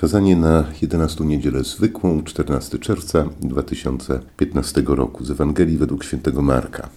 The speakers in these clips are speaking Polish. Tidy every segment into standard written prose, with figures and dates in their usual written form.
Kazanie na 11 niedzielę zwykłą, 14 czerwca 2015 roku z Ewangelii według świętego Marka.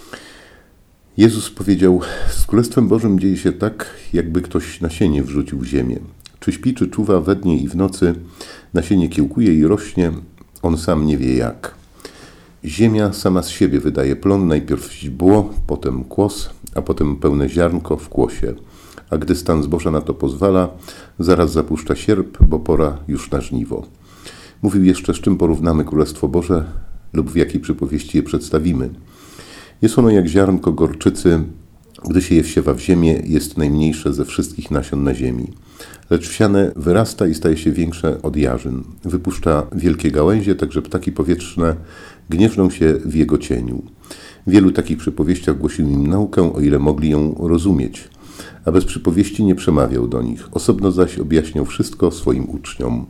Jezus powiedział: z Królestwem Bożym dzieje się tak, jakby ktoś nasienie wrzucił w ziemię. Czy śpi, czy czuwa, we dnie i w nocy, nasienie kiełkuje i rośnie, on sam nie wie jak. Ziemia sama z siebie wydaje plon, najpierw źdźbło, potem kłos, a potem pełne ziarnko w kłosie. A gdy stan zboża na to pozwala, zaraz zapuszcza sierp, bo pora już na żniwo. Mówił jeszcze, z czym porównamy Królestwo Boże lub w jakiej przypowieści je przedstawimy. Jest ono jak ziarnko gorczycy, gdy się je wsiewa w ziemię, jest najmniejsze ze wszystkich nasion na ziemi. Lecz wsiane wyrasta i staje się większe od jarzyn. Wypuszcza wielkie gałęzie, tak że ptaki powietrzne gnieżdżą się w jego cieniu. W wielu takich przypowieściach głosił im naukę, o ile mogli ją rozumieć, a bez przypowieści nie przemawiał do nich. Osobno zaś objaśniał wszystko swoim uczniom.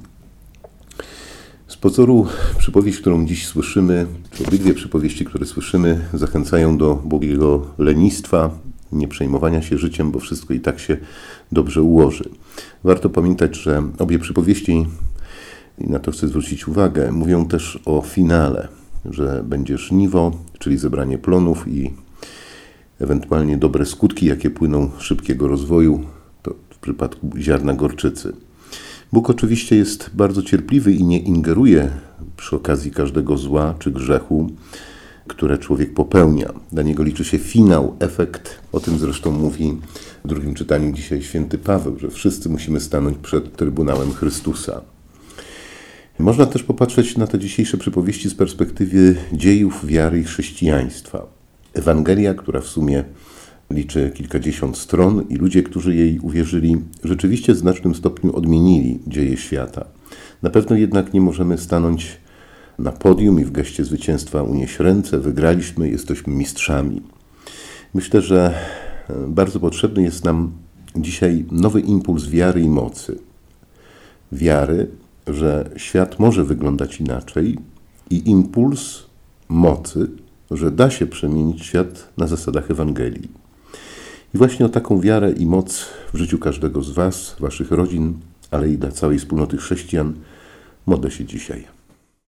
Z pozoru przypowieść, którą dziś słyszymy, czy obydwie przypowieści, które słyszymy, zachęcają do bogiego lenistwa, nie przejmowania się życiem, bo wszystko i tak się dobrze ułoży. Warto pamiętać, że obie przypowieści, i na to chcę zwrócić uwagę, mówią też o finale, że będzie żniwo, czyli zebranie plonów i ewentualnie dobre skutki, jakie płyną z szybkiego rozwoju, to w przypadku ziarna gorczycy. Bóg oczywiście jest bardzo cierpliwy i nie ingeruje przy okazji każdego zła czy grzechu, które człowiek popełnia. Dla niego liczy się finał, efekt. O tym zresztą mówi w drugim czytaniu dzisiaj święty Paweł, że wszyscy musimy stanąć przed Trybunałem Chrystusa. Można też popatrzeć na te dzisiejsze przypowieści z perspektywy dziejów wiary i chrześcijaństwa. Ewangelia, która w sumie liczy kilkadziesiąt stron i ludzie, którzy jej uwierzyli, rzeczywiście w znacznym stopniu odmienili dzieje świata. Na pewno jednak nie możemy stanąć na podium i w geście zwycięstwa unieść ręce, wygraliśmy, jesteśmy mistrzami. Myślę, że bardzo potrzebny jest nam dzisiaj nowy impuls wiary i mocy. Wiary, że świat może wyglądać inaczej, i impuls mocy, że da się przemienić świat na zasadach Ewangelii. I właśnie o taką wiarę i moc w życiu każdego z Was, Waszych rodzin, ale i dla całej wspólnoty chrześcijan modlę się dzisiaj.